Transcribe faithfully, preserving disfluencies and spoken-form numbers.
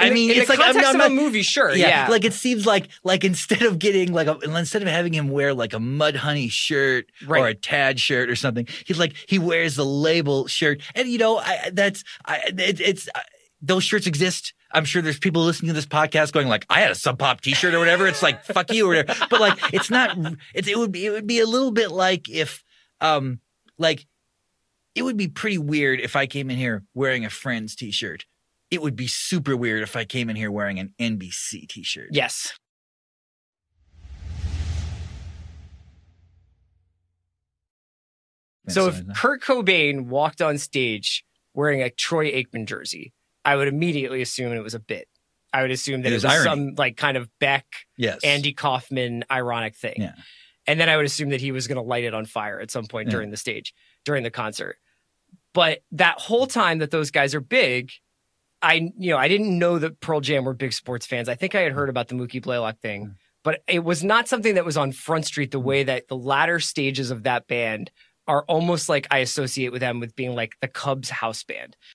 I in mean, the, in it's the like I'm, context I'm of not, a movie, sure, yeah, yeah. Like it seems like like instead of getting like a, instead of having him wear like a Mudhoney shirt right. or a Tad shirt or something, he's like he wears the label shirt, and you know I, that's I it, it's uh, those shirts exist. I'm sure there's people listening to this podcast going like, I had a Sub Pop T-shirt or whatever. It's like fuck you or whatever. But like, it's not. It's it would be it would be a little bit like if um like it would be pretty weird if I came in here wearing a Friends T-shirt. It would be super weird if I came in here wearing an N B C T-shirt. Yes. So if Kurt Cobain walked on stage wearing a Troy Aikman jersey, I would immediately assume it was a bit. I would assume that it, it was, was some like kind of Beck, yes. Andy Kaufman ironic thing. Yeah. And then I would assume that he was going to light it on fire at some point yeah. during the stage, during the concert. But that whole time that those guys are big, I you know I didn't know that Pearl Jam were big sports fans. I think I had heard about the Mookie Blaylock thing, mm. but it was not something that was on Front Street the way that the latter stages of that band are almost like I associate with them with being like the Cubs house band.